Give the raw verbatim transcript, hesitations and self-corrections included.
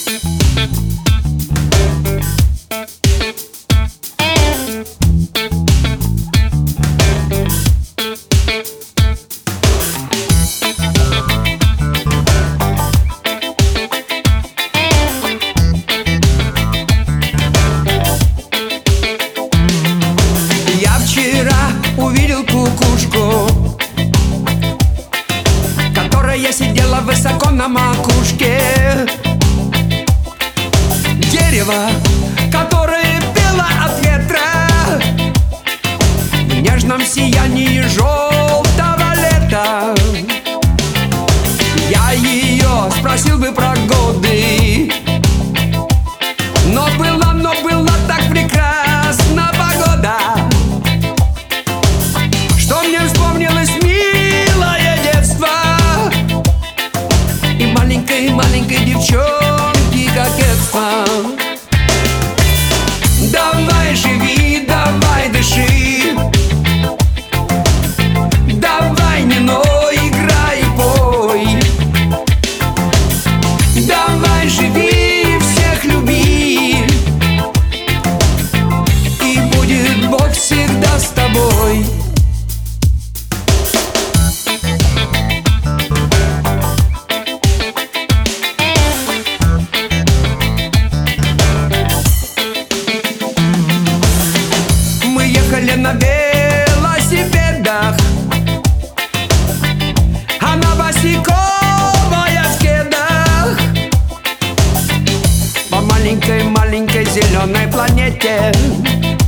Увидел кукушку, которая сидела высоко на макушке. Дерево, которое пело от ветра в нежном сиянии желтого лета. Я ее спросил бы про годы, но была, но была так прекрасна погода, что мне вспомнилось милое детство и маленькой-маленькой девчонки кокетство. Давай живи, давай дыши, давай не ной, играй и пой. Давай живи, всех люби, и будет Бог всегда с тобой. На велосипедах, она босиковая в кедах по маленькой-маленькой зеленой планете.